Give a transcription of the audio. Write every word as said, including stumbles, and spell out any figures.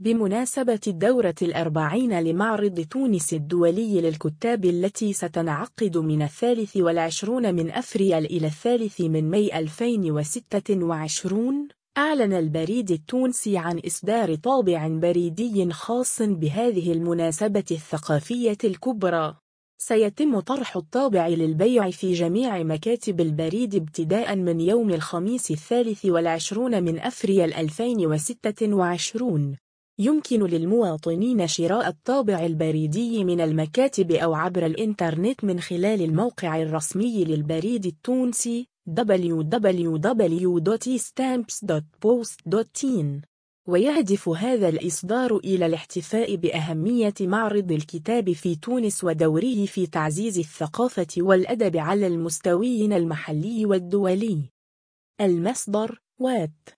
بمناسبة الدورة الأربعين لمعرض تونس الدولي للكتاب التي ستنعقد من الثالث والعشرون من أفريل إلى الثالث من ماي ألفين وستة وعشرين، أعلن البريد التونسي عن إصدار طابع بريدي خاص بهذه المناسبة الثقافية الكبرى. سيتم طرح الطابع للبيع في جميع مكاتب البريد ابتداء من يوم الخميس الثالث والعشرون من أفريل ألفين وستة وعشرين. يمكن للمواطنين شراء الطابع البريدي من المكاتب أو عبر الإنترنت من خلال الموقع الرسمي للبريد التونسي دبليو دبليو دبليو دوت إي ستامبس دوت بوست دوت تين. ويهدف هذا الإصدار إلى الاحتفاء بأهمية معرض الكتاب في تونس ودوره في تعزيز الثقافة والأدب على المستويين المحلي والدولي. المصدر وات